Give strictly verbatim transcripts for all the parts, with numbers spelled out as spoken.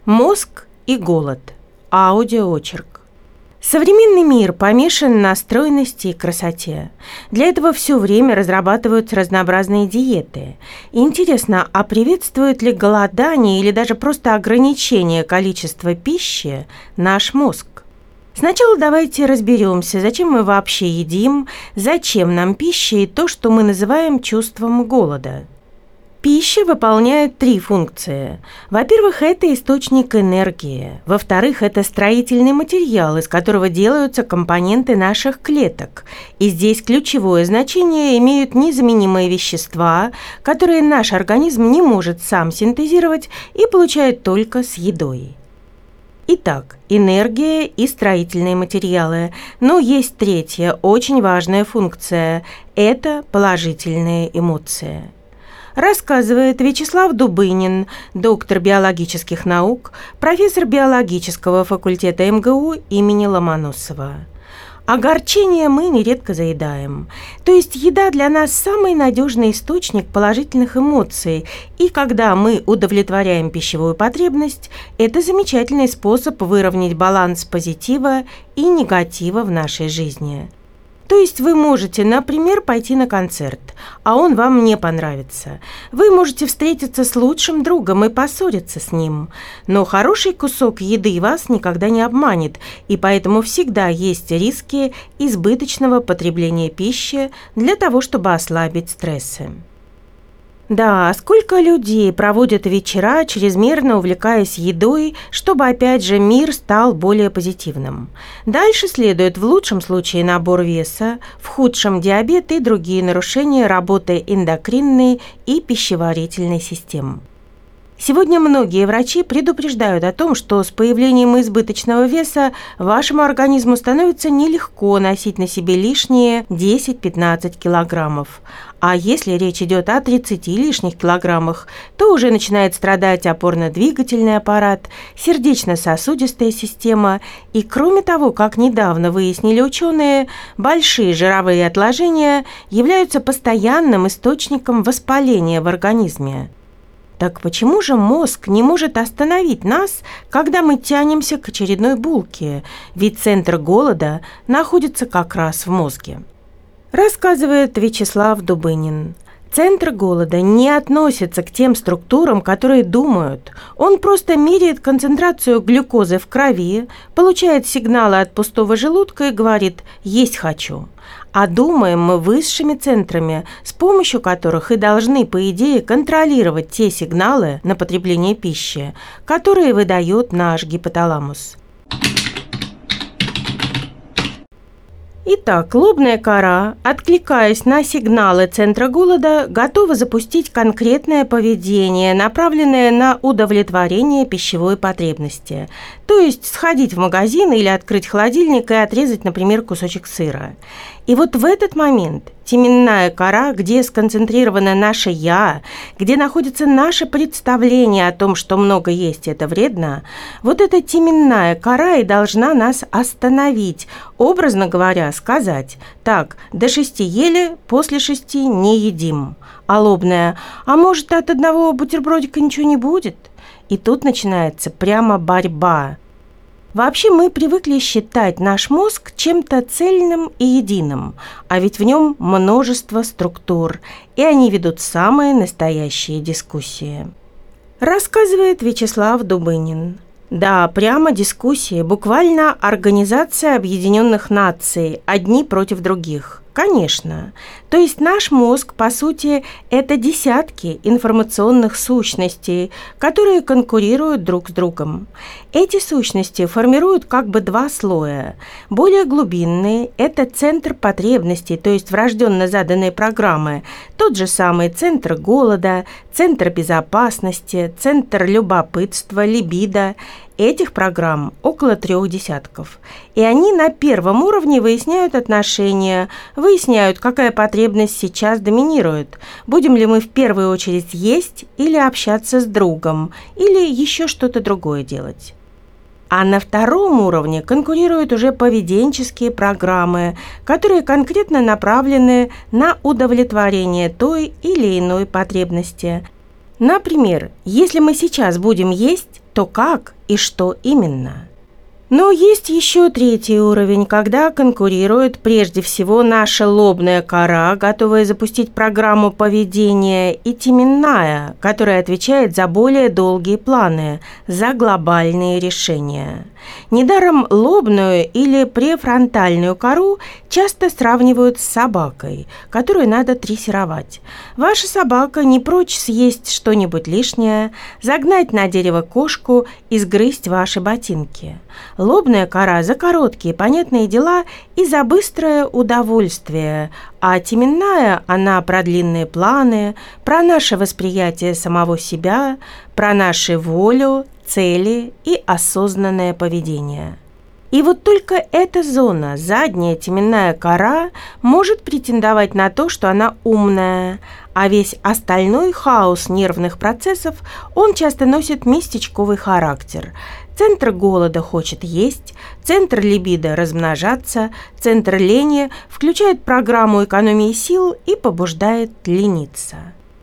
Мозг и голод. Аудиоочерк. Современный мир помешан на стройности и красоте. Для этого все время разрабатываются разнообразные диеты. Интересно, а приветствует ли голодание или даже просто ограничение количества пищи наш мозг? Сначала давайте разберемся, зачем мы вообще едим, зачем нам пища и то, что мы называем чувством голода. Пища выполняет три функции. Во-первых, это источник энергии. Во-вторых, это строительный материал, из которого делаются компоненты наших клеток. И здесь ключевое значение имеют незаменимые вещества, которые наш организм не может сам синтезировать и получает только с едой. Итак, энергия и строительные материалы. Но есть третья, очень важная функция – это положительные эмоции. Рассказывает Вячеслав Дубынин, доктор биологических наук, профессор биологического факультета эм гэ у имени Ломоносова. Огорчение мы нередко заедаем. То есть еда для нас самый надежный источник положительных эмоций, и когда мы удовлетворяем пищевую потребность, это замечательный способ выровнять баланс позитива и негатива в нашей жизни. То есть вы можете, например, пойти на концерт, а он вам не понравится. Вы можете встретиться с лучшим другом и поссориться с ним. Но хороший кусок еды вас никогда не обманет, и поэтому всегда есть риски избыточного потребления пищи для того, чтобы ослабить стрессы. Да, сколько людей проводят вечера, чрезмерно увлекаясь едой, чтобы опять же мир стал более позитивным. Дальше следует в лучшем случае набор веса, в худшем диабет и другие нарушения работы эндокринной и пищеварительной систем. Сегодня многие врачи предупреждают о том, что с появлением избыточного веса вашему организму становится нелегко носить на себе лишние десять-пятнадцать килограммов. А если речь идет о тридцати лишних килограммах, то уже начинает страдать опорно-двигательный аппарат, сердечно-сосудистая система и, кроме того, как недавно выяснили ученые, большие жировые отложения являются постоянным источником воспаления в организме. Так почему же мозг не может остановить нас, когда мы тянемся к очередной булке? Ведь центр голода находится как раз в мозге. Рассказывает Вячеслав Дубынин. Центр голода не относится к тем структурам, которые думают. Он просто меряет концентрацию глюкозы в крови, получает сигналы от пустого желудка и говорит «есть хочу». А думаем мы высшими центрами, с помощью которых и должны, по идее, контролировать те сигналы на потребление пищи, которые выдает наш гипоталамус. Итак, лобная кора, откликаясь на сигналы центра голода, готова запустить конкретное поведение, направленное на удовлетворение пищевой потребности. То есть сходить в магазин или открыть холодильник и отрезать, например, кусочек сыра. И вот в этот момент теменная кора, где сконцентрировано наше «я», где находится наше представление о том, что много есть – это вредно, вот эта теменная кора и должна нас остановить, образно говоря, сказать «так, до шести ели, после шести не едим». А лобная «а может, от одного бутербродика ничего не будет?» И тут начинается прямо борьба. Вообще мы привыкли считать наш мозг чем-то цельным и единым, а ведь в нем множество структур, и они ведут самые настоящие дискуссии. Рассказывает Вячеслав Дубынин. Да, прямо дискуссии, буквально Организация Объединенных Наций, одни против других. Конечно. То есть наш мозг, по сути, это десятки информационных сущностей, которые конкурируют друг с другом. Эти сущности формируют как бы два слоя. Более глубинный – это центр потребностей, то есть врожденно заданные программы. Тот же самый центр голода, центр безопасности, центр любопытства, либидо. Этих программ около трех десятков. И они на первом уровне выясняют отношения, выясняют, какая потребность сейчас доминирует. Будем ли мы в первую очередь есть или общаться с другом, или еще что-то другое делать. А на втором уровне конкурируют уже поведенческие программы, которые конкретно направлены на удовлетворение той или иной потребности. Например, если мы сейчас будем есть, то как и что именно? Но есть еще третий уровень, когда конкурирует прежде всего наша лобная кора, готовая запустить программу поведения, и теменная, которая отвечает за более долгие планы, за глобальные решения. Недаром лобную или префронтальную кору часто сравнивают с собакой, которую надо дрессировать. Ваша собака не прочь съесть что-нибудь лишнее, загнать на дерево кошку и сгрызть ваши ботинки. Лобная кора за короткие понятные дела и за быстрое удовольствие, а теменная она про длинные планы, про наше восприятие самого себя, про нашу волю, цели и осознанное поведение. И вот только эта зона, задняя теменная кора, может претендовать на то, что она умная, а весь остальной хаос нервных процессов, он часто носит местечковый характер. Центр голода хочет есть, центр либидо размножаться, центр лени включает программу экономии сил и побуждает лениться.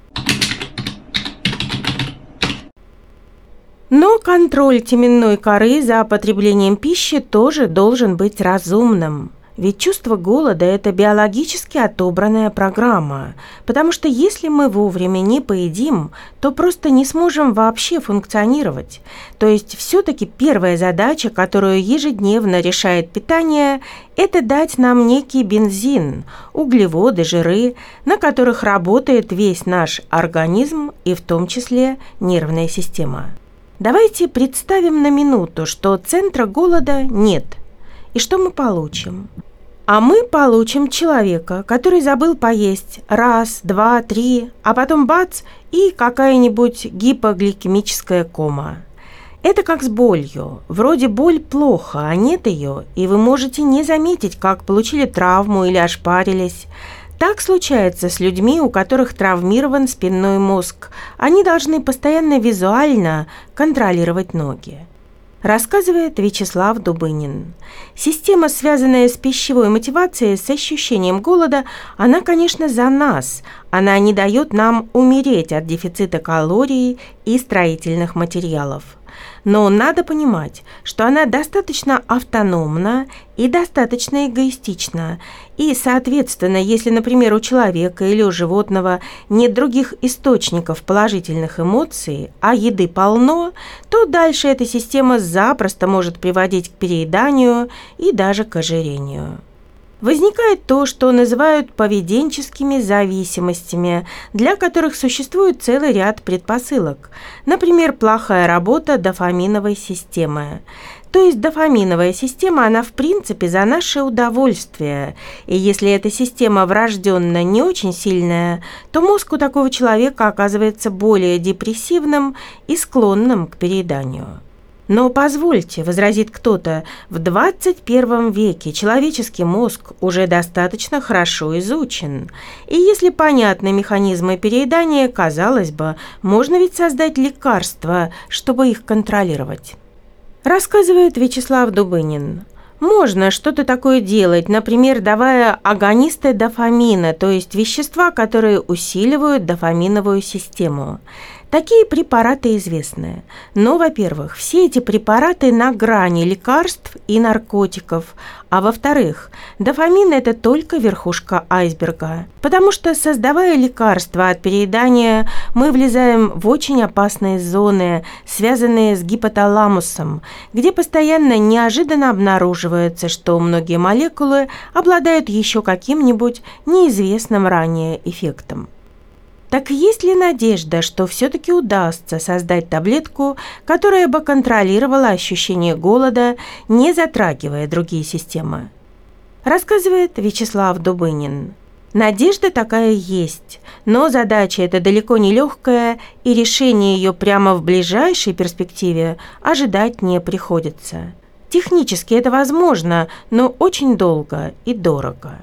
Но контроль теменной коры за потреблением пищи тоже должен быть разумным. Ведь чувство голода – это биологически отобранная программа, потому что если мы вовремя не поедим, то просто не сможем вообще функционировать. То есть все-таки первая задача, которую ежедневно решает питание – это дать нам некий бензин, углеводы, жиры, на которых работает весь наш организм и в том числе нервная система. Давайте представим на минуту, что центра голода нет. И что мы получим? А мы получим человека, который забыл поесть раз, два, три, а потом бац, и какая-нибудь гипогликемическая кома. Это как с болью. Вроде боль плохо, а нет ее, и вы можете не заметить, как получили травму или ошпарились. Так случается с людьми, у которых травмирован спинной мозг. Они должны постоянно визуально контролировать ноги. Рассказывает Вячеслав Дубынин. Система, связанная с пищевой мотивацией, с ощущением голода, она, конечно, за нас. Она не дает нам умереть от дефицита калорий и строительных материалов. Но надо понимать, что она достаточно автономна и достаточно эгоистична. И, соответственно, если, например, у человека или у животного нет других источников положительных эмоций, а еды полно, то дальше эта система запросто может приводить к перееданию и даже к ожирению. Возникает то, что называют поведенческими зависимостями, для которых существует целый ряд предпосылок. Например, плохая работа дофаминовой системы. То есть дофаминовая система, она в принципе за наше удовольствие. И если эта система врожденно не очень сильная, то мозг у такого человека оказывается более депрессивным и склонным к перееданию. Но позвольте, возразит кто-то, в двадцать первом веке человеческий мозг уже достаточно хорошо изучен. И если понятны механизмы переедания, казалось бы, можно ведь создать лекарства, чтобы их контролировать. Рассказывает Вячеслав Дубынин. Можно что-то такое делать, например, давая агонисты дофамина, то есть вещества, которые усиливают дофаминовую систему. Такие препараты известны. Но, во-первых, все эти препараты на грани лекарств и наркотиков. А во-вторых, дофамин – это только верхушка айсберга. Потому что, создавая лекарства от переедания, мы влезаем в очень опасные зоны, связанные с гипоталамусом, где постоянно неожиданно обнаруживается, что многие молекулы обладают еще каким-нибудь неизвестным ранее эффектом. Так есть ли надежда, что все-таки удастся создать таблетку, которая бы контролировала ощущение голода, не затрагивая другие системы? Рассказывает Вячеслав Дубынин. Надежда такая есть, но задача эта далеко не легкая, и решение ее прямо в ближайшей перспективе ожидать не приходится. Технически это возможно, но очень долго и дорого.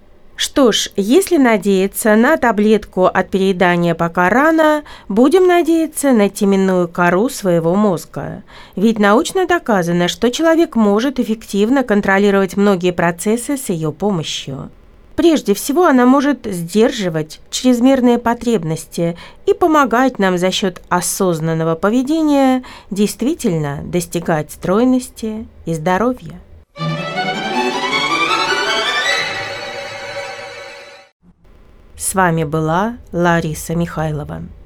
Что ж, если надеяться на таблетку от переедания пока рано, будем надеяться на теменную кору своего мозга. Ведь научно доказано, что человек может эффективно контролировать многие процессы с ее помощью. Прежде всего, она может сдерживать чрезмерные потребности и помогать нам за счет осознанного поведения действительно достигать стройности и здоровья. С вами была Лариса Михайлова.